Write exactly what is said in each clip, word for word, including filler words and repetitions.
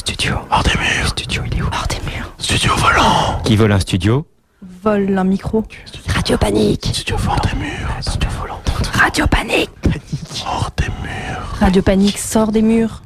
studio. Hors des murs. Le studio, il est où? Hors des murs. Studio volant. Qui vole un studio? Vole un micro. Radio Panique. Studio hors des murs. Studio volant. Radio Panique. Hors des murs. Radio Panique sort des murs.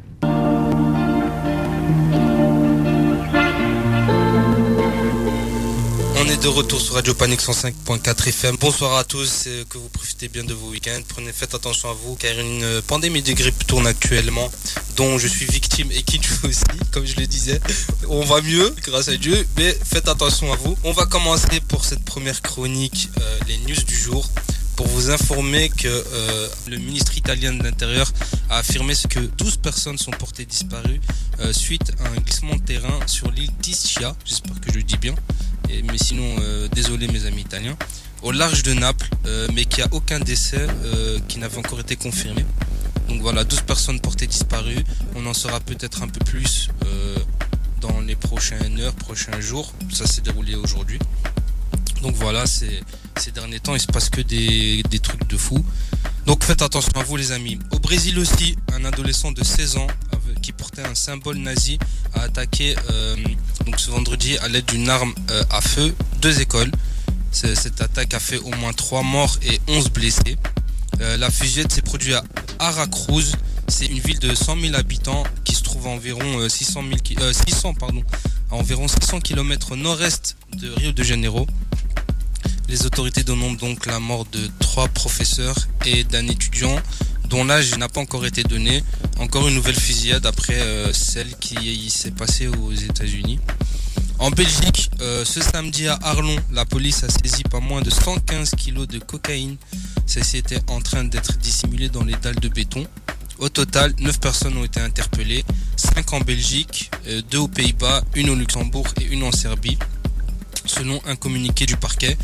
On est de retour sur Radio Panique cent cinq point quatre F M. Bonsoir à tous, et que vous profitez bien de vos week-ends. Prenez, faites attention à vous, car une pandémie de grippe tourne actuellement, dont je suis victime et qui nous aussi, comme je le disais. On va mieux, grâce à Dieu, mais faites attention à vous. On va commencer pour cette première chronique, euh, les news du jour, pour vous informer que euh, le ministre italien de l'Intérieur a affirmé que douze personnes sont portées disparues euh, suite à un glissement de terrain sur l'île d'Ischia, j'espère que je le dis bien, et, mais sinon euh, désolé mes amis italiens, au large de Naples, euh, mais qu'il n'y a aucun décès euh, qui n'avait encore été confirmé. Donc voilà, douze personnes portées disparues, on en saura peut-être un peu plus euh, dans les prochaines heures, prochains jours, ça s'est déroulé aujourd'hui. Donc voilà, c'est, ces derniers temps, il se passe que des, des trucs de fou. Donc faites attention à vous les amis. Au Brésil aussi, un adolescent de seize ans avec, qui portait un symbole nazi a attaqué euh, donc ce vendredi à l'aide d'une arme euh, à feu deux écoles. C'est, cette attaque a fait au moins trois morts et onze blessés. Euh, la fusillade s'est produite à Aracruz. C'est une ville de cent mille habitants qui se trouve à environ euh, six cent mille, euh, six cents, pardon, à environ six cents kilomètres nord-est de Rio de Janeiro. Les autorités dénombrent donc la mort de trois professeurs et d'un étudiant dont l'âge n'a pas encore été donné. Encore une nouvelle fusillade après euh, celle qui s'est passée aux États-Unis. En Belgique, euh, ce samedi à Arlon, la police a saisi pas moins de cent quinze kilos de cocaïne. Celle-ci était en train d'être dissimulée dans les dalles de béton. Au total, neuf personnes ont été interpellées, cinq en Belgique, euh, deux aux Pays-Bas, une au Luxembourg et une en Serbie. Selon un communiqué du parquet,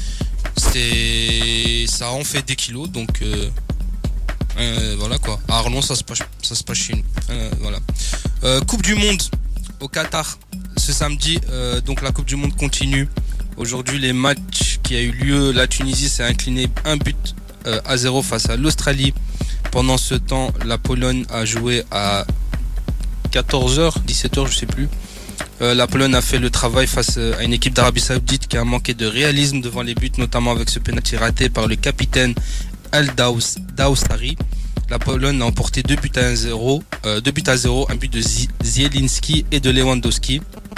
c'est ça en fait des kilos, donc euh, euh, voilà quoi. À Arlon, ça se passe, ça se passe chez nous. Euh, voilà. Euh, Coupe du Monde au Qatar ce samedi. Euh, donc la Coupe du Monde continue. Aujourd'hui, les matchs qui a eu lieu, la Tunisie s'est inclinée un but euh, à zéro face à l'Australie. Pendant ce temps, la Pologne a joué à quatorze heures, dix-sept heures, je sais plus. Euh, la Pologne a fait le travail face à une équipe d'Arabie Saoudite qui a manqué de réalisme devant les buts, notamment avec ce penalty raté par le capitaine Al Dawsari. La Pologne a emporté deux buts à zéro, euh, deux buts à zéro, un but de Zielinski et de Lewandowski,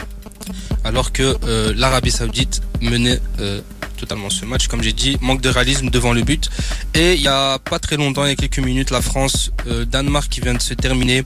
alors que euh, l'Arabie Saoudite menait euh, totalement ce match. Comme j'ai dit, manque de réalisme devant le but. Et il y a pas très longtemps, il y a quelques minutes, la France, euh, Danemark qui vient de se terminer.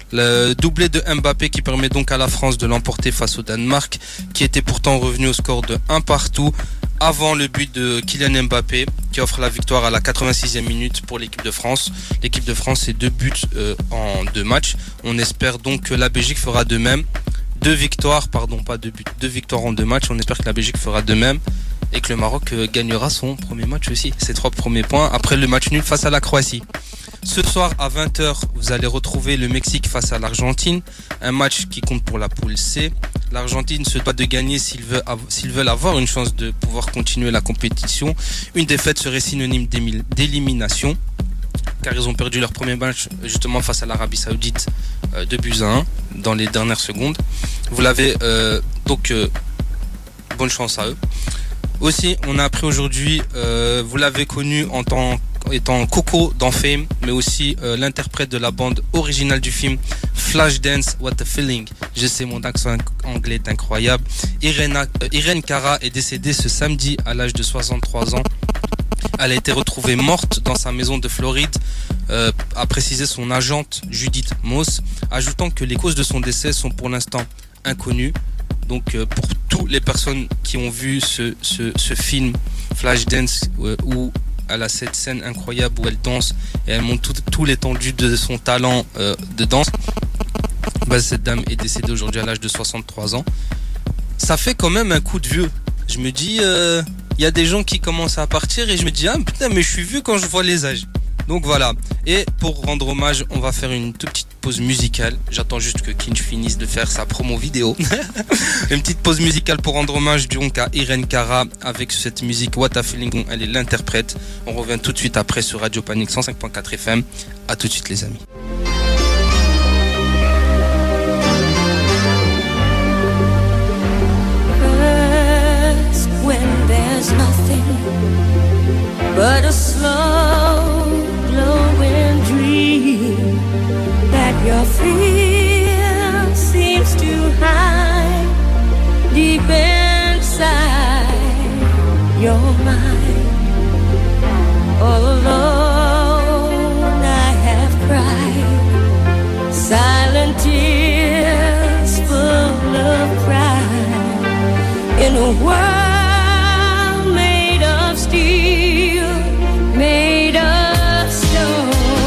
Le doublé de Mbappé qui permet donc à la France de l'emporter face au Danemark, qui était pourtant revenu au score de un partout avant le but de Kylian Mbappé, qui offre la victoire à la quatre-vingt-sixième minute pour l'équipe de France. L'équipe de France, c'est deux buts euh, en deux matchs. On espère donc que la Belgique fera de même. Deux victoires, pardon, pas deux buts, deux victoires en deux matchs. On espère que la Belgique fera de même et que le Maroc euh, gagnera son premier match aussi. Ses trois premiers points après le match nul face à la Croatie. Ce soir à vingt heures, vous allez retrouver le Mexique face à l'Argentine. Un match qui compte pour la poule C. L'Argentine se doit de gagner s'ils veulent, s'ils veulent avoir une chance de pouvoir continuer la compétition. Une défaite serait synonyme d'élimination, car ils ont perdu leur premier match justement face à l'Arabie Saoudite, euh, deux buts à un dans les dernières secondes. Vous l'avez, euh, donc euh, bonne chance à eux. Aussi, on a appris aujourd'hui, euh, vous l'avez connu en tant étant Coco dans Fame, mais aussi euh, l'interprète de la bande originale du film Flashdance, What a Feeling. Je sais, mon accent anglais est incroyable. Irène, euh, Irène Cara est décédée ce samedi à l'âge de soixante-trois ans. Elle a été retrouvée morte dans sa maison de Floride, euh, a précisé son agente Judith Moss, ajoutant que les causes de son décès sont pour l'instant inconnues. Donc euh, pour toutes les personnes qui ont vu ce, ce, ce film Flashdance, euh, où elle a cette scène incroyable où elle danse et elle montre tout, tout l'étendue de son talent euh, de danse, bah, cette dame est décédée aujourd'hui à l'âge de soixante-trois ans. Ça fait quand même un coup de vieux. Je me dis, il euh, y a des gens qui commencent à partir et je me dis, ah putain, mais je suis vieux quand je vois les âges. Donc voilà. Et pour rendre hommage, on va faire une toute petite pause musicale. J'attends juste que Kinch finisse de faire sa promo vidéo. Une petite pause musicale pour rendre hommage donc à Irène Cara avec cette musique What a Feeling dont elle est l'interprète. On revient tout de suite après sur Radio Panique cent cinq point quatre F M. À tout de suite les amis. fear seems to hide deep inside your mind. All alone I have cried silent tears full of pride in a world made of steel, made of stone.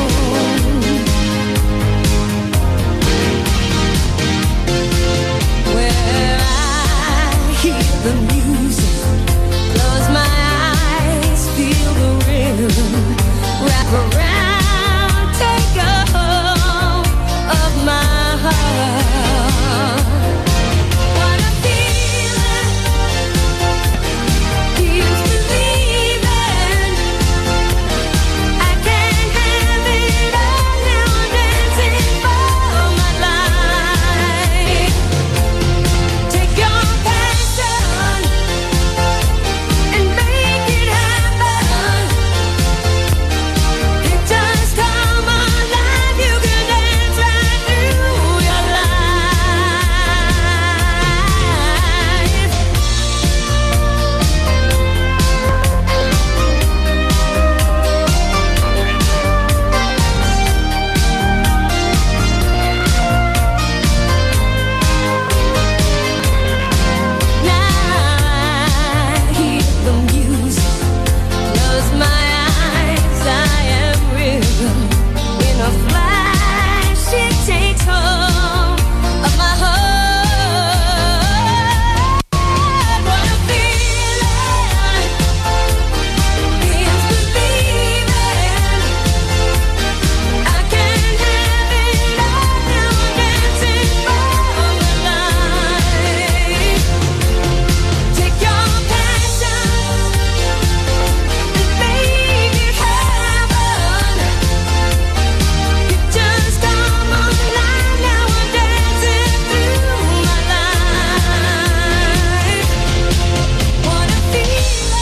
Where I hear the music, close my eyes, feel the rhythm, wrap around, take a hold of my heart. What a feeling, feels believing. I can't have it all now, I'm dancing for my life. Take your passion and make it happen. It just come alive, you can dance right through your life. Now I hear the music, close my eyes, I am rhythm. In a flash, it takes hold of my heart. What a feeling, feels believing. I can't have it all now, I'm dancing for my life. Take your passion and make it happen. It just come alive now, I'm dancing through my life. What a feeling.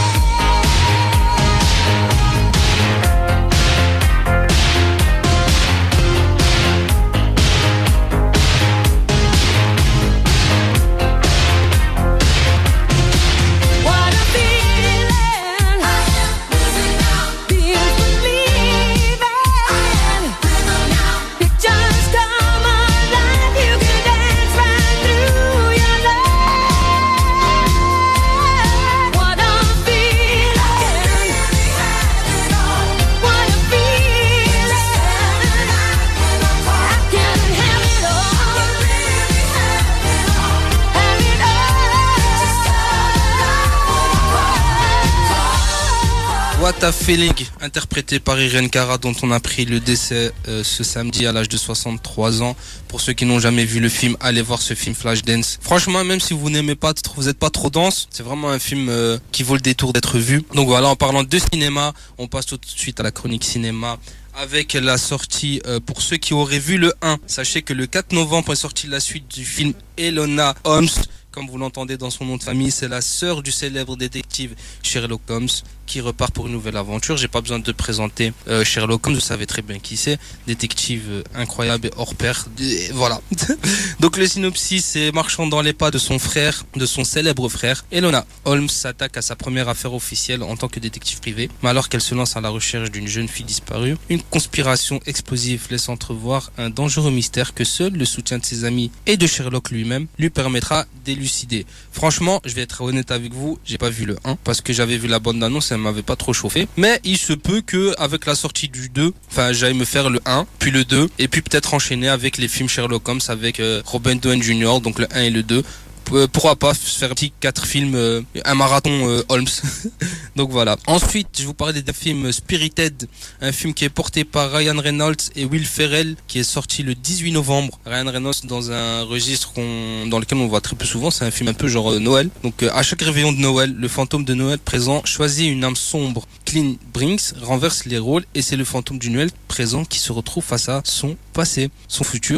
What a feeling. Feels believing. It just come alive, you can dance right through your life. What a feeling. What a feeling. I can have it all. Have it all. What a Feeling, interprété par Irene Cara, dont on a pris le décès euh, ce samedi à l'âge de soixante-trois ans. Pour ceux qui n'ont jamais vu le film, allez voir ce film Flashdance. Franchement, même si vous n'aimez pas, vous n'êtes pas trop dense, c'est vraiment un film euh, qui vaut le détour d'être vu. Donc voilà, en parlant de cinéma, on passe tout de suite à la chronique cinéma. Avec la sortie, euh, pour ceux qui auraient vu le un, sachez que le quatre novembre est sortie la suite du film Enola Holmes. Comme vous l'entendez dans son nom de famille, c'est la sœur du célèbre détective Sherlock Holmes qui repart pour une nouvelle aventure. J'ai pas besoin de présenter euh, Sherlock Holmes, vous savez très bien qui c'est. Détective euh, incroyable et hors pair. Et voilà. Donc le synopsis, c'est marchant dans les pas de son frère, de son célèbre frère, Enola Holmes s'attaque à sa première affaire officielle en tant que détective privé. Mais alors qu'elle se lance à la recherche d'une jeune fille disparue, une conspiration explosive laisse entrevoir un dangereux mystère que seul le soutien de ses amis et de Sherlock lui-même lui permettra d'élucider. Franchement, je vais être honnête avec vous, j'ai pas vu le un parce que j'avais vu la bande-annonce, elle m'avait pas trop chauffé. Mais il se peut que avec la sortie du deux, enfin j'aille me faire le un, puis le deux, et puis peut-être enchaîner avec les films Sherlock Holmes avec euh, Robert Downey junior, donc le un et le deux. Euh, pourquoi pas faire un petit quatre films, euh, un marathon euh, Holmes. Donc voilà. Ensuite, je vous parlais d'un film Spirited, un film qui est porté par Ryan Reynolds et Will Ferrell, qui est sorti le dix-huit novembre. Ryan Reynolds dans un registre qu'on, dans lequel on voit très peu souvent, c'est un film un peu genre euh, Noël. Donc euh, à chaque réveillon de Noël, le fantôme de Noël présent choisit une âme sombre. Clint Brinks renverse les rôles et c'est le fantôme du Noël présent qui se retrouve face à son passé, son futur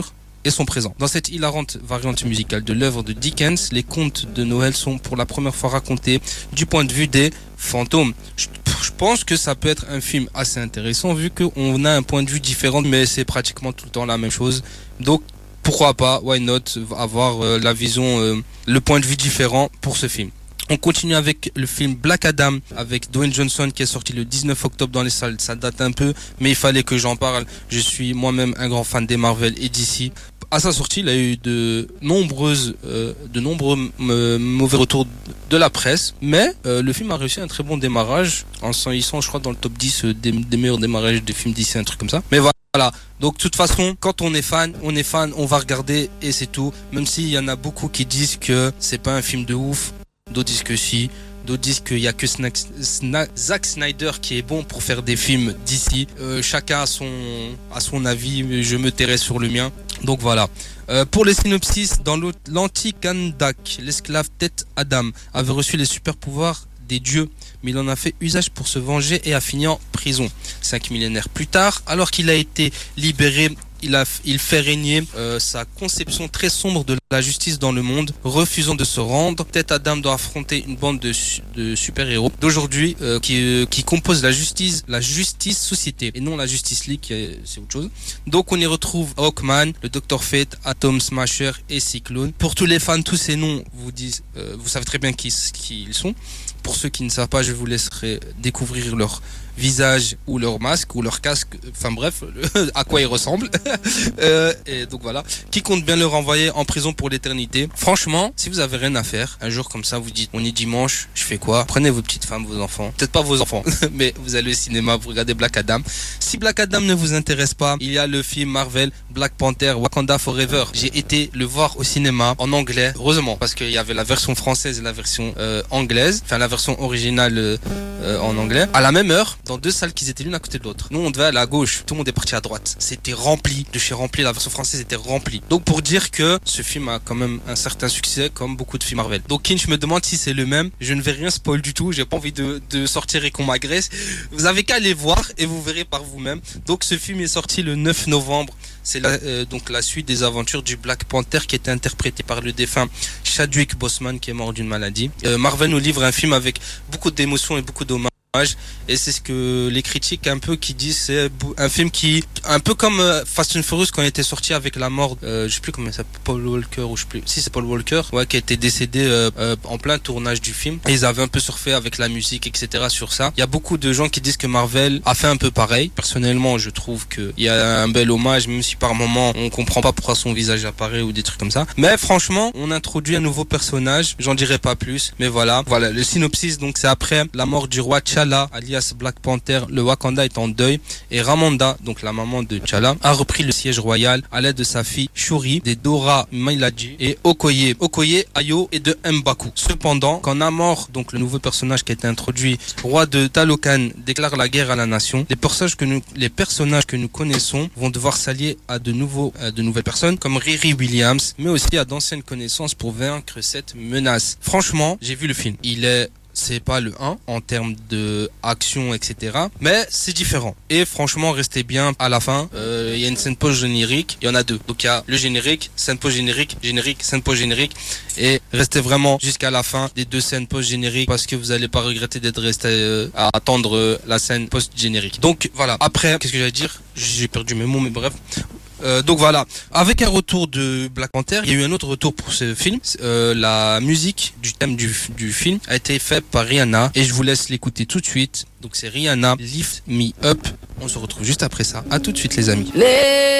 et son présent. Dans cette hilarante variante musicale de l'œuvre de Dickens, les contes de Noël sont pour la première fois racontés du point de vue des fantômes. Je, je pense que ça peut être un film assez intéressant vu qu'on a un point de vue différent, mais c'est pratiquement tout le temps la même chose. Donc pourquoi pas, why not, avoir euh, la vision, euh, le point de vue différent pour ce film. On continue avec le film Black Adam avec Dwayne Johnson qui est sorti le dix-neuf octobre dans les salles. Ça date un peu, mais il fallait que j'en parle. Je suis moi-même un grand fan des Marvel et D C. À sa sortie, il a eu de nombreuses, euh, de nombreux euh, mauvais retours de la presse, mais euh, le film a réussi un très bon démarrage. En ils sont, je crois, dans le top dix des, des meilleurs démarrages des films D C, un truc comme ça. Mais voilà. Donc, de toute façon, quand on est fan, on est fan, on va regarder et c'est tout. Même s'il y en a beaucoup qui disent que c'est pas un film de ouf. D'autres disent que si, d'autres disent qu'il y a que Snack, Snack, Zack Snyder qui est bon pour faire des films d'ici. Euh, chacun a son, a son avis, je me tairai sur le mien. Donc voilà. Euh, pour les synopsis, dans l'anti-Kandak, l'esclave Teth Adam avait reçu les super pouvoirs des dieux, mais il en a fait usage pour se venger et a fini en prison. Cinq millénaires plus tard, alors qu'il a été libéré, Il, a, il fait régner euh, sa conception très sombre de la justice dans le monde, refusant de se rendre. Teth Adam doit affronter une bande de, de super-héros d'aujourd'hui euh, qui, euh, qui compose la justice, la justice société et non la Justice League, c'est autre chose. Donc on y retrouve Hawkman, le Docteur Fate, Atom Smasher et Cyclone. Pour tous les fans, tous ces noms vous disent, euh, vous savez très bien qui, qui ils sont. Pour ceux qui ne savent pas, je vous laisserai découvrir leur visage ou leur masque ou leur casque, enfin bref, à quoi ils ressemblent. euh, et donc voilà, qui compte bien le renvoyer en prison pour l'éternité. Franchement, si vous avez rien à faire, un jour comme ça, vous dites, on est dimanche, je fais quoi? Prenez vos petites femmes, vos enfants, peut-être pas vos enfants, mais vous allez au cinéma, vous regardez Black Adam. Si Black Adam ne vous intéresse pas, il y a le film Marvel Black Panther Wakanda Forever. J'ai été le voir au cinéma en anglais, heureusement, parce qu'il y avait la version française et la version euh, anglaise, enfin la version originale euh, euh, en anglais, à la même heure, dans deux salles qui étaient l'une à côté de l'autre. Nous, on devait aller à gauche, tout le monde est parti à droite. C'était rempli, de chez rempli, la version française était remplie. Donc pour dire que ce film a quand même un certain succès, comme beaucoup de films Marvel. Donc Kinch me demande si c'est le même. Je ne vais rien spoil du tout, j'ai pas envie de, de sortir et qu'on m'agresse. Vous avez qu'à aller voir et vous verrez par vous-même. Donc ce film est sorti le neuf novembre. C'est la, euh, donc la suite des aventures du Black Panther qui était interprété par le défunt Chadwick Boseman qui est mort d'une maladie. Euh, Marvel nous livre un film avec beaucoup d'émotions et beaucoup d'hommages. Et c'est ce que les critiques un peu qui disent, c'est un film qui un peu comme Fast and Furious quand il était sorti avec la mort euh, je sais plus comment il s'appelle, Paul Walker ou je sais plus, si c'est Paul Walker, ouais, qui a été décédé euh, euh, en plein tournage du film, et ils avaient un peu surfé avec la musique, etc. sur ça. Il y a beaucoup de gens qui disent que Marvel a fait un peu pareil. Personnellement, je trouve que il y a un bel hommage, même si par moment on comprend pas pourquoi son visage apparaît ou des trucs comme ça, mais franchement on introduit un nouveau personnage, j'en dirai pas plus, mais voilà voilà le synopsis. Donc c'est après la mort du roi T'Challa, alias Black Panther, le Wakanda est en deuil et Ramonda, donc la maman de T'Challa, a repris le siège royal à l'aide de sa fille Shuri, des Dora Milaje et Okoye, Okoye, Ayo et de M'Baku. Cependant, quand Namor, donc le nouveau personnage qui a été introduit, roi de Talokan, déclare la guerre à la nation, les personnages que nous, les personnages que nous connaissons vont devoir s'allier à de nouveaux, à de nouvelles personnes comme Riri Williams, mais aussi à d'anciennes connaissances pour vaincre cette menace. Franchement, j'ai vu le film. Il est c'est pas le un en termes de action, et cetera. Mais c'est différent. Et franchement, restez bien à la fin. Il euh, y a une scène post-générique. Il y en a deux. Donc il y a le générique, scène post-générique, générique, scène post-générique. Et restez vraiment jusqu'à la fin des deux scènes post-génériques parce que vous allez pas regretter d'être resté euh, à attendre euh, la scène post-générique. Donc voilà. Après, qu'est-ce que j'allais dire? J'ai perdu mes mots, mais bref. Euh, donc voilà, avec un retour de Black Panther, il y a eu un autre retour pour ce film. Euh, la musique du thème du, du film a été faite par Rihanna et je vous laisse l'écouter tout de suite. Donc c'est Rihanna, Lift Me Up. On se retrouve juste après ça. À tout de suite les amis. Lift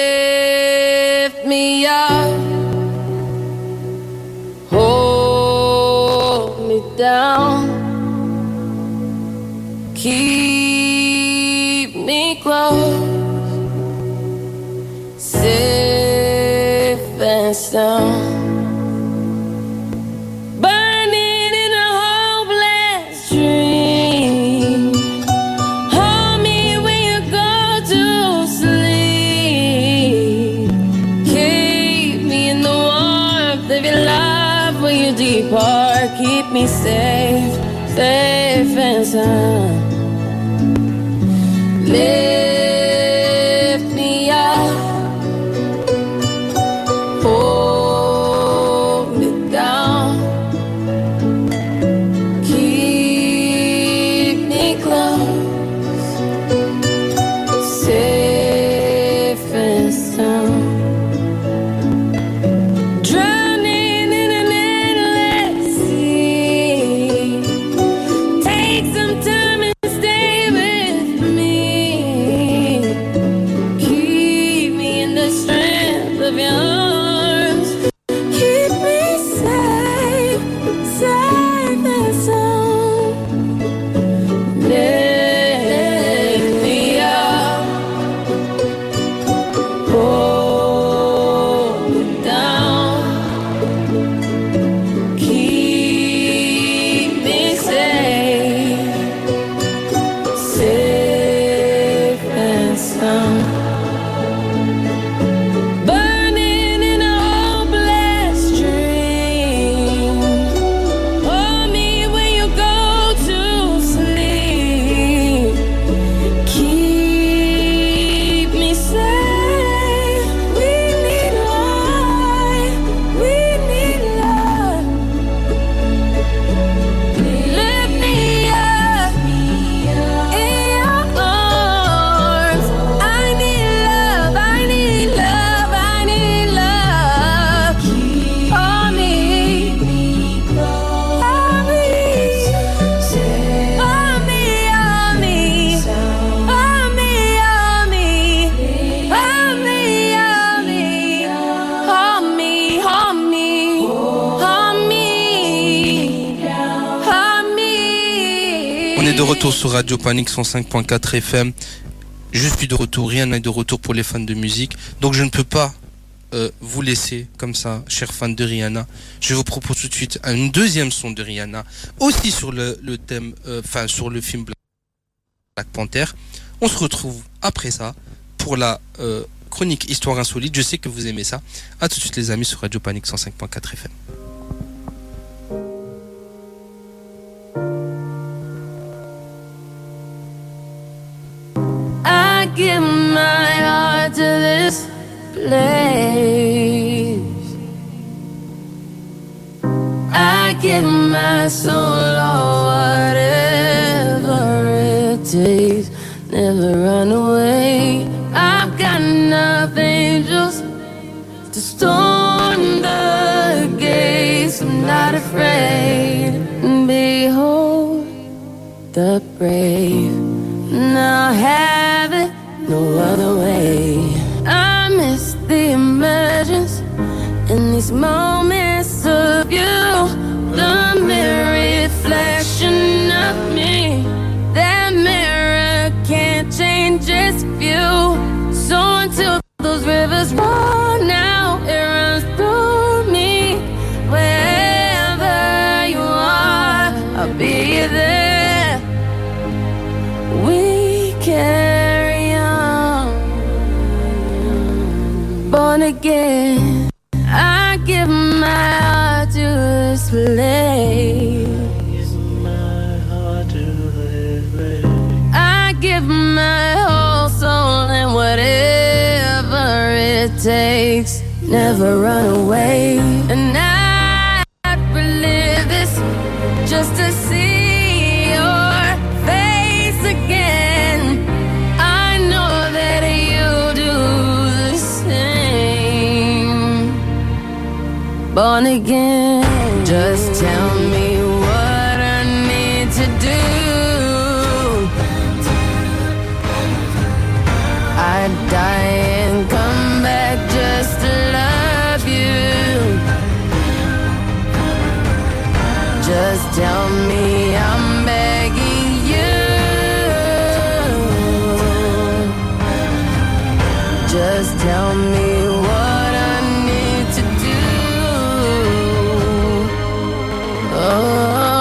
me up, hold me down, keep me close, safe and sound. Burning in a hopeless dream. Hold me when you go to sleep. Keep me in the warmth of your love when you depart. Keep me safe, safe and sound. Lift me up, de retour sur Radio Panique cent cinq point quatre F M. Je suis de retour, rien n'est de retour pour les fans de musique. Donc je ne peux pas euh, vous laisser comme ça, chers fans de Rihanna. Je vous propose tout de suite un deuxième son de Rihanna, aussi sur le, le thème, enfin euh, sur le film Black Panther. On se retrouve après ça pour la euh, chronique Histoire Insolite. Je sais que vous aimez ça. A tout de suite les amis sur Radio Panique cent cinq point quatre F M. I give my heart to this place. I give my soul, or whatever it takes. Never run away. I've got enough angels to storm the gates. I'm not afraid. And behold the brave. Now have it no other way. I miss the emergence in these moments of you. The mirror reflection of me. That mirror can't change its view. So until those rivers run out, it runs through me. Wherever you are, I'll be there. We carry on, born again. I give my heart to this place. I give my whole soul and whatever it takes. Never run away. And I'd relive this just to see your face again. I know that you do the same. Born again. Just tell me what I need to do. I'd die and come back just to love you. Just tell me I'm begging you. Just tell me what I need to do. Oh.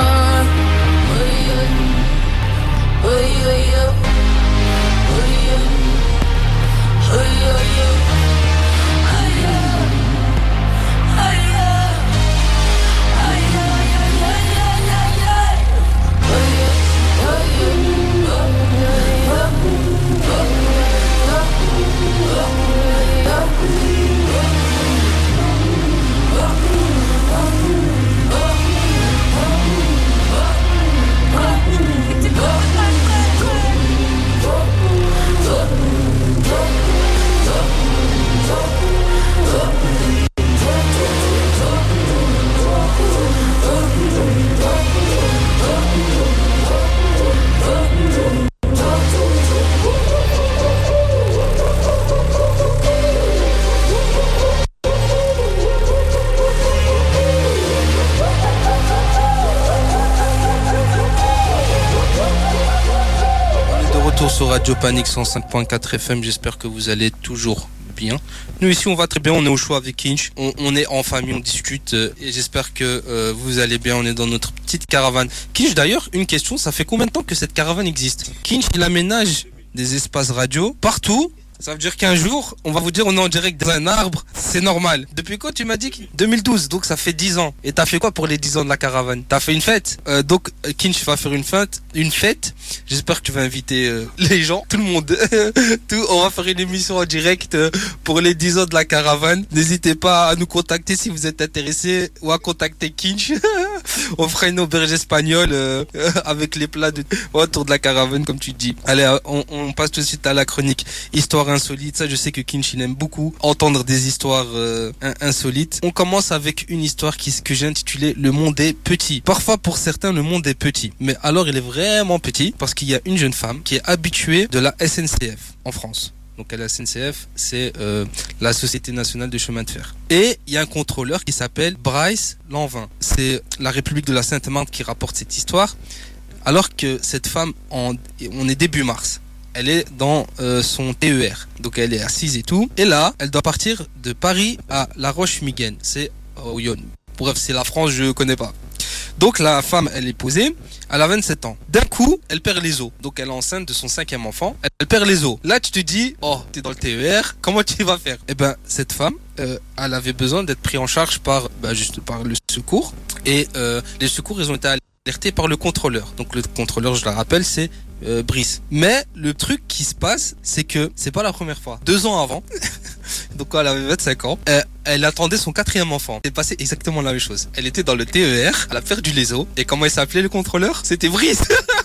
Sur Radio Panique cent cinq point quatre F M, j'espère que vous allez toujours bien. Nous ici on va très bien, on est au choix avec Kinch, on, on est en famille, on discute euh, et j'espère que euh, vous allez bien, on est dans notre petite caravane. Kinch, d'ailleurs, une question, ça fait combien de temps que cette caravane existe? Kinch, il aménage des espaces radio partout. Ça veut dire qu'un jour, on va vous dire on est en direct dans un arbre, c'est normal. Depuis quand tu m'as dit? deux mille douze, donc ça fait dix ans. Et t'as fait quoi pour les dix ans de la caravane? T'as fait une fête euh, Donc Kinch va faire une fête, une fête. J'espère que tu vas inviter euh, les gens, tout le monde. tout, on va faire une émission en direct euh, pour les dix ans de la caravane. N'hésitez pas à nous contacter si vous êtes intéressés ou à contacter Kinch. On fera une auberge espagnole euh, avec les plats de... autour de la caravane comme tu dis. Allez, on, on passe tout de suite à la chronique Histoire Insolite. Ça, je sais que Kinch il aime beaucoup entendre des histoires euh, insolites. On commence avec une histoire qui, que j'ai intitulée Le monde est petit. Parfois pour certains le monde est petit, mais alors il est vraiment petit parce qu'il y a une jeune femme qui est habituée de la S N C F en France. Donc à la S N C F, c'est euh, la Société Nationale de Chemin de Fer. Et il y a un contrôleur qui s'appelle Bryce Lanvin. C'est la République de la Sainte-Marthe qui rapporte cette histoire. Alors que cette femme, en, on est début mars. Elle est dans euh, son T E R. Donc elle est assise et tout. Et là, elle doit partir de Paris à La Roche-Miguel. C'est au Yonne. Bref, c'est la France, je connais pas. Donc la femme, elle est posée, elle a vingt-sept ans. D'un coup, elle perd les os. Donc elle est enceinte de son cinquième enfant. Elle perd les os. Là, tu te dis, oh, t'es dans le T E R, comment tu vas faire? Eh ben, cette femme, euh, elle avait besoin d'être prise en charge par, bah, juste par le secours. Et euh, les secours, ils ont été alertés par le contrôleur. Donc le contrôleur, je le rappelle, c'est euh, Brice. Mais le truc qui se passe, c'est que c'est pas la première fois. Deux ans avant, donc quand elle avait vingt-cinq ans, euh, elle attendait son quatrième enfant. C'est passé exactement la même chose. Elle était dans le T E R, elle a perdu les os. Et comment il s'appelait le contrôleur? C'était Brice.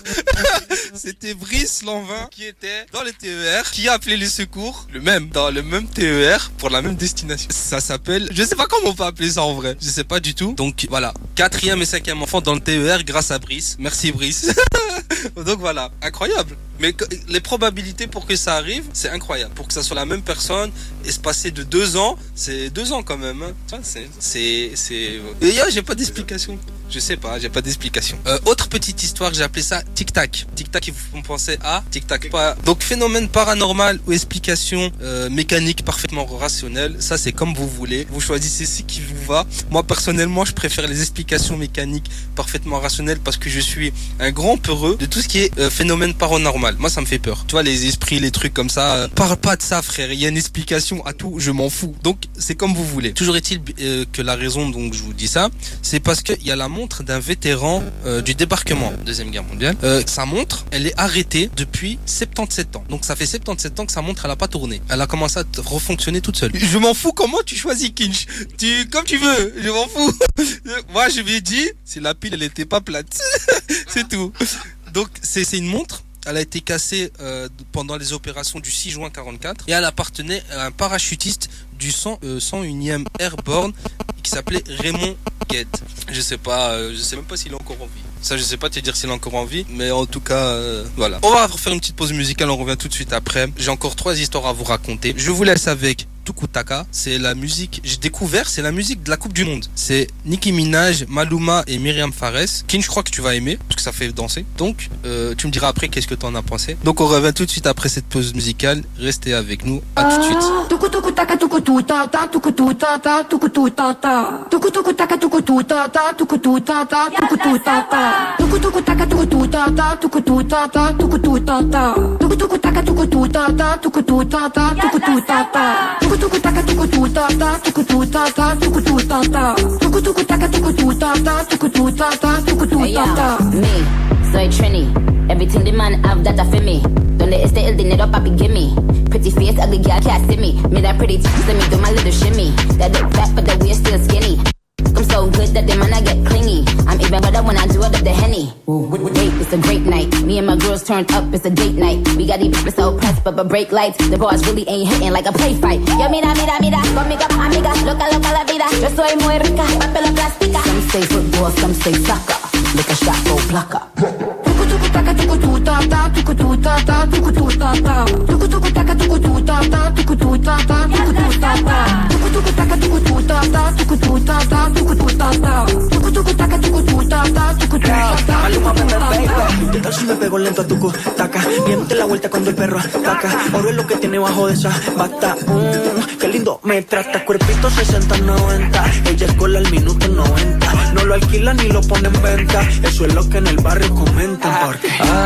C'était Brice Lanvin qui était dans le T E R, qui a appelé les secours, le même, dans le même T E R pour la même destination. Ça s'appelle, je sais pas comment on peut appeler ça en vrai. Je sais pas du tout. Donc voilà, quatrième et cinquième enfant dans le T E R grâce à Brice. Merci Brice. Donc voilà, incroyable. Mais les probabilités pour que ça arrive, c'est incroyable. Pour que ça soit la même personne, espacé de deux ans, c'est deux ans quand même. Hein. Tu vois, c'est, c'est, c'est. Et là, j'ai pas d'explication. Je sais pas, j'ai pas d'explication. Euh, autre petite histoire, j'ai appelé ça Tic Tac. Tic Tac, il faut penser à Tic Tac. Pas. Donc phénomène paranormal ou explication euh, mécanique parfaitement rationnelle. Ça, c'est comme vous voulez. Vous choisissez ce qui vous va. Moi, personnellement, je préfère les explications mécaniques parfaitement rationnelles parce que je suis un grand peureux de tout ce qui est euh, phénomène paranormal. Moi, ça me fait peur. Tu vois, les esprits, les trucs comme ça. Euh, parle pas de ça, frère. Il y a une explication à tout. Je m'en fous. Donc, c'est comme vous voulez. Toujours est-il euh, que la raison dont je vous dis ça, c'est parce qu'il y a la montre d'un vétéran euh, du débarquement, Deuxième Guerre mondiale. Euh, sa montre, elle est arrêtée depuis soixante-dix-sept ans. Donc, ça fait soixante-dix-sept ans que sa montre, elle a pas tourné. Elle a commencé à refonctionner toute seule. Je m'en fous. Comment tu choisis, Kinch? Tu, comme tu veux. Je m'en fous. Moi, je lui ai dit, si la pile, elle était pas plate. C'est tout. Donc, c'est, c'est une montre. Elle a été cassée euh, pendant les opérations du six juin quarante-quatre et elle appartenait à un parachutiste du cent unième Airborne qui s'appelait Raymond Gued. Je sais pas, euh, je sais même pas s'il est encore en vie. Ça, je sais pas te dire s'il est encore en vie, mais en tout cas, euh, voilà. On va faire une petite pause musicale, on revient tout de suite après. J'ai encore trois histoires à vous raconter. Je vous laisse avec Tukutaka, c'est la musique, j'ai découvert, c'est la musique de la Coupe du Monde. C'est Nicki Minaj, Maluma et Myriam Fares. Kin, je crois que tu vas aimer, parce que ça fait danser. Donc, euh, tu me diras après qu'est-ce que tu en as pensé. Donc, on revient tout de suite après cette pause musicale. Restez avec nous, à tout de suite. Tukutaka tukututata tukututata tukututata tukutaka tukututata tukututata tukututata tukutaka tukututata tukututata tukututata tukutaka tukututata tukututata tukututata tukutaka tukututata tukututata tukututata tukutaka tukututata tukututata tukututata. Me, soy Trini. Everything the man have that I feel me. Donde este el dinero papi give me. Pretty face, ugly girl can't see me. Me that pretty teeth, let me do my little shimmy. That look fat but the waist still skinny. I'm so good that the man I get clingy. I'm even better when I do it up the Henny. Wait, it's a great night. Me and my girls turned up, it's a date night. We got these bitches so pressed, but but break lights. The bars really ain't hitting like a play fight. Yo, mira, mira, mira, conmigo, amiga. Loca, loca la vida. Yo soy muy rica, papel plástica. Some say football, some say soccer. Look a shot, go blocker. Tukutaka tukututata tukututata tukututata tukutaka tukututata tukututata tukututata tukutaka tukututata tukututata tukututata tukutaka tukututata tukututata. Maluma, ven, baby. ¿Qué tal si me pego lento a tu taca? Miente la vuelta cuando el perro ataca. Oro es lo que tiene bajo de esa bata. Mmm, qué lindo me trata. Cuerpito sesenta noventa. Ella es cola al minuto noventa. No lo alquilan ni lo ponen en venta. Eso es lo que en el barrio comentan. Porque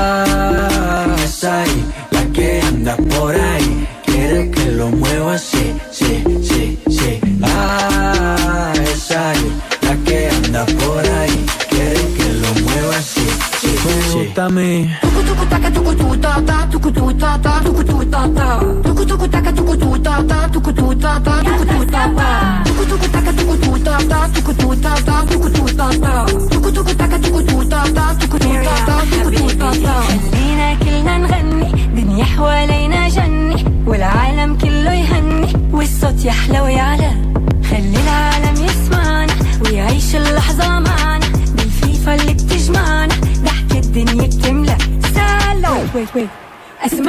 ah, esa ahí, la que anda por ahí. Quiere que lo mueva así, sí, sí, sí. Ah, esa ahí, la que anda por ahí. Quiere que lo mueva así, sí, sí. Me gusta a mí. Tukutaka tukututata tukututata tukututata tukutaka tukututata tukututata tukututata tukutaka tukututata tukututata tukututata tukutaka tukututata tukututata tukututata. خلينا كلنا نغني دنيا حوالينا جني والعالم كله يهني والصوت يحلى ويعلى. خلي العالم يسمعنا ويعيش اللحظة معنا بالفيفا اللي بتجمعنا ضحك الدنيا بتملى. سلام ويت ويت اسمع.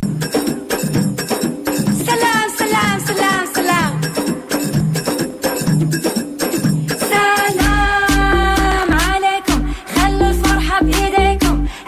سلام سلام سلام سلام سلام عليكم. خلوا الفرحة بإيديكم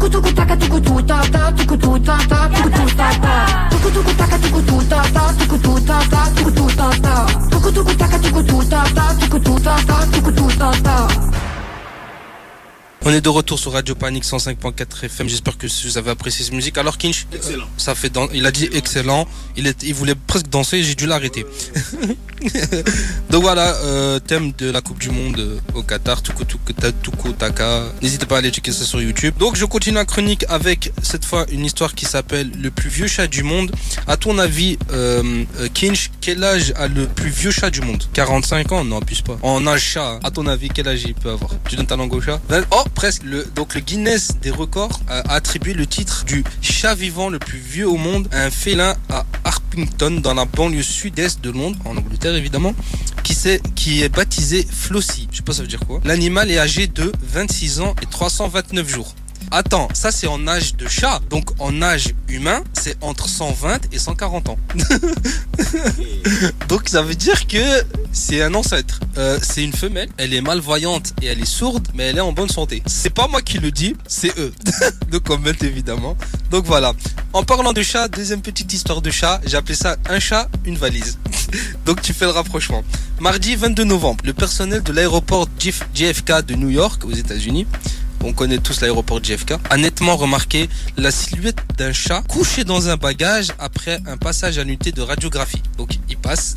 Tuku tuku taka tuku tu ta ta, tuku tu ta ta, tuku tu ta ta. Tuku tuku taka tuku tu ta ta, tuku tu ta ta, tuku tu ta ta. Tuku tuku taka tuku tu ta ta, tuku tu ta ta, tuku tu ta ta. On est de retour sur Radio Panique cent cinq point quatre F M. J'espère que vous avez apprécié cette musique. Alors Kinch, excellent. Ça fait dan- il a dit excellent. Il est, il voulait presque danser. J'ai dû l'arrêter. Donc voilà, euh, thème de la Coupe du Monde euh, au Qatar. Tuku tuku ta, tuku taka. N'hésitez pas à aller checker ça sur YouTube. Donc je continue la chronique avec cette fois une histoire qui s'appelle le plus vieux chat du monde. À ton avis, euh, euh, Kinch, quel âge a le plus vieux chat du monde? quarante-cinq ans? Non, plus pas. En âge chat. À ton avis, quel âge il peut avoir? Tu donnes ta langue au chat? Oh, presque. Le, donc le Guinness des records a attribué le titre du chat vivant le plus vieux au monde à un félin à Harpington dans la banlieue sud-est de Londres, en Angleterre évidemment, qui, s'est, qui est baptisé Flossie. Je sais pas ça veut dire quoi. L'animal est âgé de vingt-six ans et trois cent vingt-neuf jours. Attends, ça c'est en âge de chat. Donc en âge humain, c'est entre cent vingt et cent quarante ans. Donc ça veut dire que c'est un ancêtre. Euh, c'est une femelle, elle est malvoyante et elle est sourde, mais elle est en bonne santé. C'est pas moi qui le dis, c'est eux. Donc comment évidemment. Donc voilà. En parlant de chat, deuxième petite histoire de chat, j'ai appelé ça un chat, une valise. Donc tu fais le rapprochement. Mardi vingt-deux novembre, le personnel de l'aéroport J F K de New York aux États-Unis, on connaît tous l'aéroport J F K, a nettement remarqué la silhouette d'un chat couché dans un bagage après un passage à l'unité de radiographie. Donc il passe,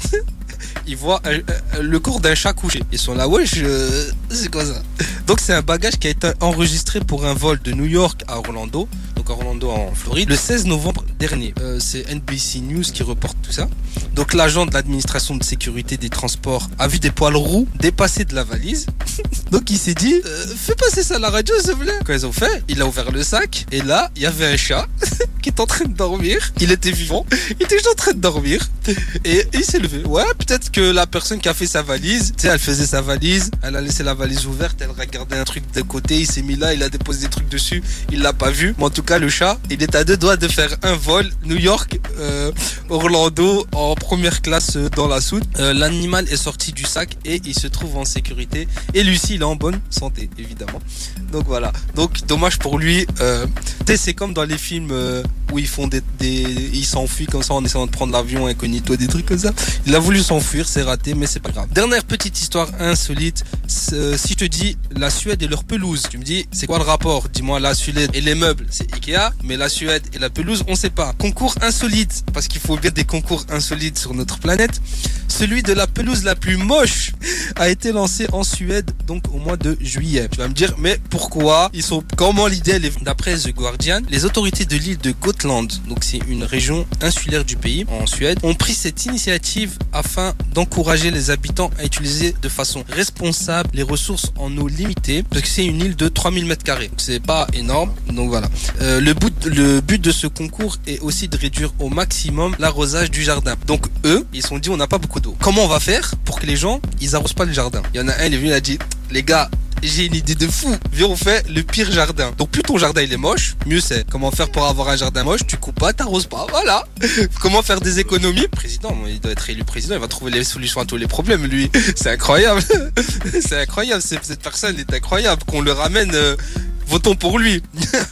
il voit un, un, le corps d'un chat couché. Ils sont là, wesh, euh, c'est quoi ça? Donc c'est un bagage qui a été enregistré pour un vol de New York à Orlando, donc à Orlando en Floride, le seize novembre dernier. Euh, c'est N B C News qui reporte tout ça. Donc l'agent de l'administration de sécurité des transports a vu des poils roux dépasser de la valise. Donc il s'est dit, euh, fais passer ça à la radio s'il vous plaît. Quand ils ont fait, il a ouvert le sac et là il y avait un chat qui est en train de dormir. Il était vivant, il était juste en train de dormir et il s'est levé. Ouais, peut-être que la personne qui a fait sa valise, tu sais, elle faisait sa valise, elle a laissé la valise ouverte, elle regardait un truc de côté, il s'est mis là, il a déposé des trucs dessus, il l'a pas vu. Mais en tout cas le chat, il est à deux doigts de faire un vol New York euh, Orlando en première classe dans la soute. Euh, l'animal est sorti du sac et il se trouve en sécurité et lui aussi il est en bonne santé évidemment. Donc voilà, donc dommage pour lui. euh, tu sais, c'est comme dans les films euh, où ils font des, des ils s'enfuient comme ça en essayant de prendre l'avion incognito, des trucs comme ça. Il a voulu s'enfuir, c'est raté, mais c'est pas grave. Dernière petite histoire insolite. Euh, si je te dis la Suède et leur pelouse, tu me dis c'est quoi le rapport? Dis-moi, la Suède et les meubles c'est Ikea, mais la Suède et la pelouse on sait pas. Concours insolite, parce qu'il faut bien des concours insolites sur notre planète. Celui de la pelouse la plus moche a été lancé en Suède donc au mois de juillet. Tu vas me dire mais pourquoi ils sont, comment l'idée elle est? D'après The Guardian, les autorités de l'île de Gotland, donc c'est une région insulaire du pays en Suède, ont pris cette initiative afin d'encourager les habitants à utiliser de façon responsable les ressources en eau limitée, parce que c'est une île de trois mille mètres carrés, donc c'est pas énorme. Donc voilà. Euh, le but, le but de ce concours est aussi de réduire au maximum l'arrosage du jardin. Donc eux, ils se sont dit on n'a pas beaucoup d'eau. Comment on va faire pour que les gens ils arrosent pas le jardin? Il y en a un, il est venu, il a dit les gars, j'ai une idée de fou. Viens, on fait le pire jardin. Donc plus ton jardin il est moche, mieux c'est. Comment faire pour avoir un jardin moche? Tu coupes pas, t'arroses pas, voilà. Comment faire des économies? Président, il doit être élu président, il va trouver les solutions à tous les problèmes, lui. C'est incroyable. C'est incroyable, cette personne est incroyable. Qu'on le ramène, euh, votons pour lui.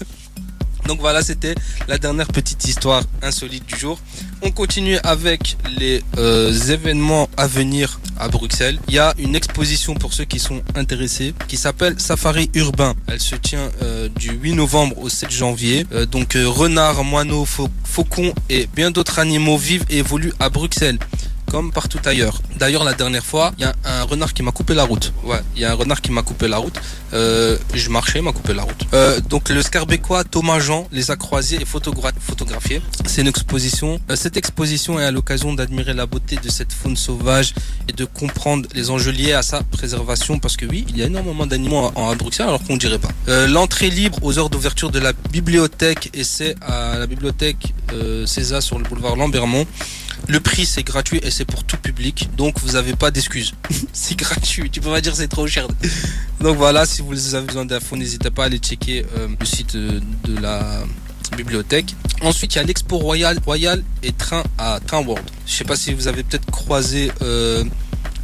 Donc voilà, c'était la dernière petite histoire insolite du jour. On continue avec les euh, événements à venir à Bruxelles. Il y a une exposition pour ceux qui sont intéressés qui s'appelle Safari Urbain. Elle se tient euh, du huit novembre au sept janvier. Euh, donc euh, renards, moineaux, fau- faucons et bien d'autres animaux vivent et évoluent à Bruxelles, comme partout ailleurs. D'ailleurs, la dernière fois, il y a un renard qui m'a coupé la route. Ouais, il y a un renard qui m'a coupé la route. Euh, je marchais, il m'a coupé la route. Euh, donc, le Scarbécois Thomas Jean les a croisés et photogra- photographiés. C'est une exposition. Euh, cette exposition est à l'occasion d'admirer la beauté de cette faune sauvage et de comprendre les enjeux liés à sa préservation. Parce que oui, il y a énormément d'animaux à, à Bruxelles, alors qu'on ne dirait pas. Euh, l'entrée libre aux heures d'ouverture de la bibliothèque, et c'est à la bibliothèque euh, César sur le boulevard Lambermont. Le prix c'est gratuit et c'est pour tout public, donc vous n'avez pas d'excuses. C'est gratuit, tu peux pas dire c'est trop cher. Donc voilà, si vous avez besoin d'infos, n'hésitez pas à aller checker euh, le site de, de la bibliothèque. Ensuite, il y a l'Expo Royal, Royal et Train à Train World. Je sais pas si vous avez peut-être croisé euh,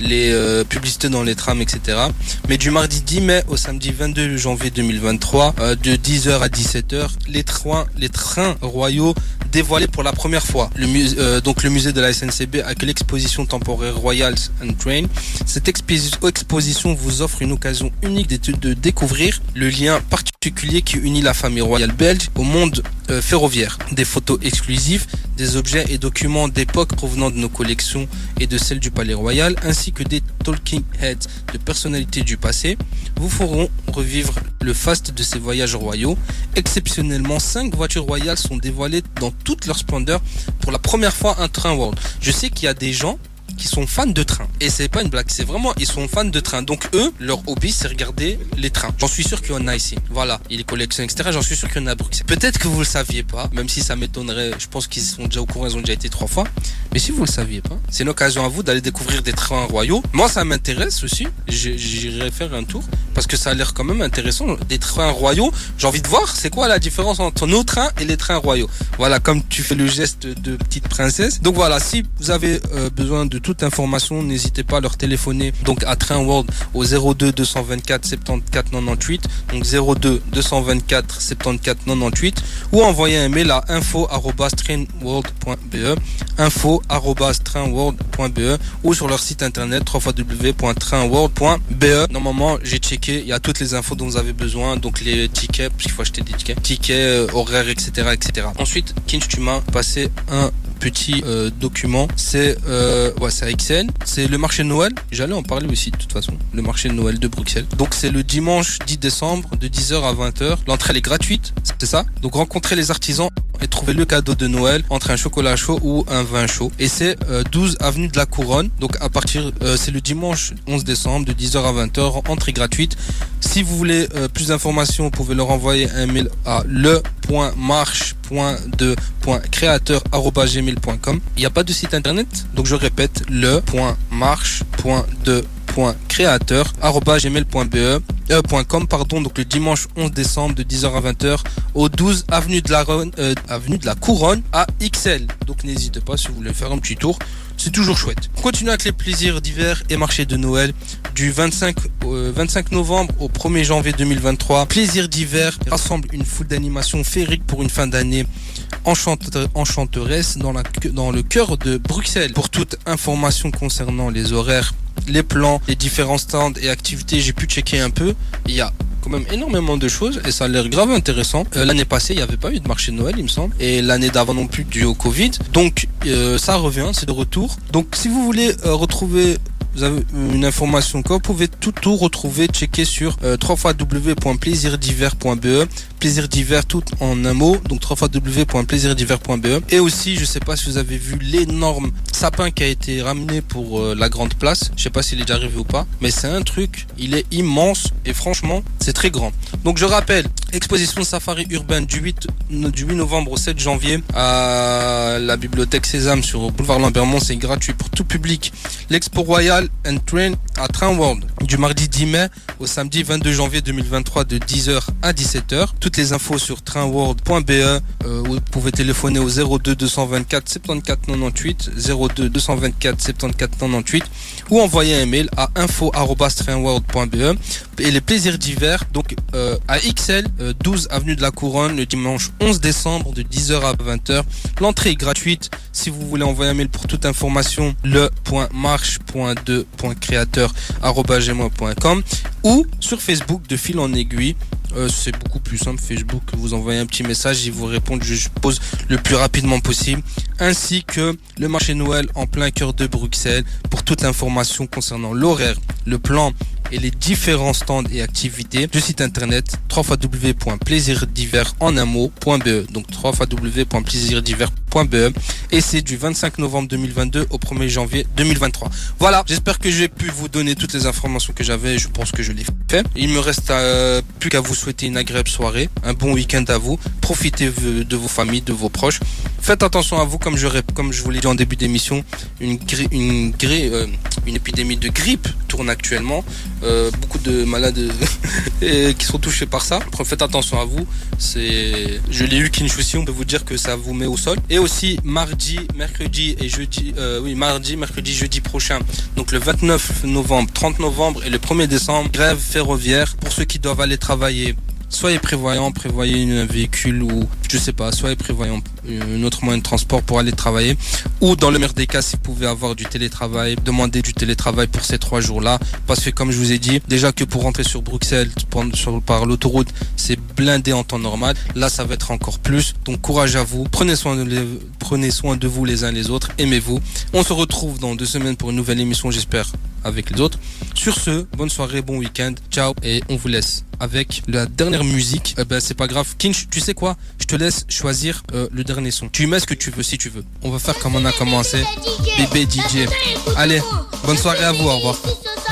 les euh, publicités dans les trams, et cetera. Mais du mardi dix mai au samedi vingt-deux janvier deux mille vingt-trois, euh, de dix heures à dix-sept heures, les trains, les trains royaux dévoilés pour la première fois. Le musée, euh, donc le musée de la S N C B accueille l'exposition temporaire Royals and Train. Cette expo- exposition vous offre une occasion unique de, de découvrir le lien particulier qui unit la famille royale belge au monde euh, ferroviaire. Des photos exclusives, des objets et documents d'époque provenant de nos collections et de celles du Palais Royal, ainsi que des talking heads de personnalités du passé, vous feront revivre le faste de ces voyages royaux. Exceptionnellement, cinq voitures royales sont dévoilées dans toute leur splendeur pour la première fois un train World. Je sais qu'il y a des gens qui sont fans de trains. Et c'est pas une blague, c'est vraiment, ils sont fans de trains. Donc eux, leur hobby, c'est regarder les trains. J'en suis sûr qu'il y en a ici. Voilà, il les collectionne, et cetera. J'en suis sûr qu'il y en a à Bruxelles. Peut-être que vous le saviez pas, même si ça m'étonnerait, je pense qu'ils sont déjà au courant, ils ont déjà été trois fois. Mais si vous le saviez pas, c'est une occasion à vous d'aller découvrir des trains royaux. Moi, ça m'intéresse aussi. J'irai faire un tour parce que ça a l'air quand même intéressant. Des trains royaux, j'ai envie de voir c'est quoi la différence entre nos trains et les trains royaux. Voilà, comme tu fais le geste de petite princesse. Donc voilà, si vous avez euh, besoin de toute information, n'hésitez pas à leur téléphoner donc à Train World au zéro deux deux cent vingt-quatre soixante-quatorze quatre-vingt-dix-huit, donc zéro deux deux cent vingt-quatre soixante-quatorze quatre-vingt-dix-huit, ou envoyer un mail à info arobase trainworld point be, info arobase trainworld point be, ou sur leur site internet w w w point trainworld point be. Normalement, j'ai checké, il y a toutes les infos dont vous avez besoin, donc les tickets, parce qu'il faut acheter des tickets, tickets, euh, horaires, et cetera, et cetera. Ensuite, Kinch, tu m'as passé un petit euh, document, c'est euh, ouais, c'est à Excel, c'est le marché de Noël, j'allais en parler aussi de toute façon, le marché de Noël de Bruxelles. Donc c'est le dimanche dix décembre de dix heures à vingt heures, l'entrée elle est gratuite, c'est ça. Donc rencontrez les artisans et trouvez le cadeau de Noël entre un chocolat chaud ou un vin chaud. Et c'est euh, douze avenue de la Couronne, donc à partir, euh, c'est le dimanche onze décembre de dix heures à vingt heures, entrée gratuite. Si vous voulez euh, plus d'informations, vous pouvez leur envoyer un mail à le point marche point de point créateur arobase gmail point com. Il n'y a pas de site internet, donc je répète, le point marche point de point créateur arobase gmail point be euh, .com, pardon, donc le dimanche onze décembre de dix heures à vingt heures au douze avenue de la euh, avenue de la Couronne à X L. Donc n'hésitez pas si vous voulez faire un petit tour, c'est toujours chouette. On continue avec les plaisirs d'hiver et marché de Noël du vingt-cinq, euh, vingt-cinq novembre au premier janvier deux mille vingt-trois. Plaisirs d'hiver rassemble une foule d'animations féeriques pour une fin d'année enchante- enchanteresse dans, la, dans le cœur de Bruxelles. Pour toute information concernant les horaires, les plans, les différents stands et activités, j'ai pu checker un peu. Il y a quand même énormément de choses et ça a l'air grave intéressant. Euh, l'année passée, il n'y avait pas eu de marché de Noël, il me semble, et l'année d'avant non plus dû au Covid. Donc euh, ça revient, c'est de retour. Donc si vous voulez euh, retrouver vous avez une information que vous pouvez tout tout retrouver, checker sur euh, w w w point plaisir d'hiver point be, plaisir d'hiver tout en un mot, donc w w w point plaisir d'hiver point be. Et aussi, je sais pas si vous avez vu l'énorme sapin qui a été ramené pour euh, la grande place, je sais pas s'il est déjà arrivé ou pas, mais c'est un truc, il est immense et franchement, c'est très grand. Donc je rappelle, exposition safari urbain du huit novembre au sept janvier à la bibliothèque Sésame sur boulevard Lambermont, c'est gratuit pour tout public. L'expo royale and Train à Train World du mardi dix mai au samedi vingt-deux janvier deux mille vingt-trois de dix heures à dix-sept heures. Toutes les infos sur trainworld point be, euh, vous pouvez téléphoner au zéro deux deux cent vingt-quatre soixante-quatorze quatre-vingt-dix-huit, zéro deux deux cent vingt-quatre soixante-quatorze quatre-vingt-dix-huit, ou envoyer un mail à info arobase trainworld point be. Et les plaisirs d'hiver donc euh, à X L, euh, douze avenue de la Couronne, le dimanche onze décembre de dix heures à vingt heures. L'entrée est gratuite. Si vous voulez envoyer un mail pour toute information, le point marche point de point créateur arobase gmail point com, ou sur Facebook de fil en aiguille. Euh, c'est beaucoup plus simple, Facebook, vous envoyez un petit message, ils vous répondent, je suppose, le plus rapidement possible, ainsi que le marché Noël en plein cœur de Bruxelles. Pour toute information concernant l'horaire, le plan et les différents stands et activités, du site internet w w w point plaisir d'hiver en un mot point be, donc w w w point plaisir d'hiver point be, et c'est du vingt-cinq novembre deux mille vingt-deux au premier janvier deux mille vingt-trois. Voilà, j'espère que j'ai pu vous donner toutes les informations que j'avais, je pense que je l'ai fait. Il me reste euh, plus qu'à vous souhaiter une agréable soirée, un bon week-end à vous, profitez de vos familles, de vos proches, faites attention à vous, comme je, comme je vous l'ai dit en début d'émission, une grille, une grille, euh, une épidémie de grippe tourne actuellement. Euh, beaucoup de malades et qui sont touchés par ça. Faites attention à vous. C'est, je l'ai eu Kinshasa, on peut vous dire que ça vous met au sol. Et aussi mardi, mercredi et jeudi, euh, oui mardi, mercredi, jeudi prochain. Donc le vingt-neuf novembre, trente novembre et le premier décembre, grève ferroviaire pour ceux qui doivent aller travailler. Soyez prévoyants, prévoyez un véhicule ou je sais pas, soyez prévoyants un autre moyen de transport pour aller travailler. Ou dans le meilleur des cas, si vous pouvez avoir du télétravail, demandez du télétravail pour ces trois jours-là. Parce que comme je vous ai dit, déjà que pour rentrer sur Bruxelles sur, par l'autoroute, c'est blindé en temps normal. Là, ça va être encore plus. Donc courage à vous. Prenez soin de, les, prenez soin de vous les uns les autres. Aimez-vous. On se retrouve dans deux semaines pour une nouvelle émission, j'espère, avec les autres. Sur ce, bonne soirée, bon week-end. Ciao. Et on vous laisse avec la dernière musique. Eh ben, c'est pas grave. Kinch, tu sais quoi? Je te laisse choisir euh, le dernier son. Tu mets ce que tu veux si tu veux. On va faire comme on a commencé. Bébé D J. Allez, bonne soirée à vous. Au revoir.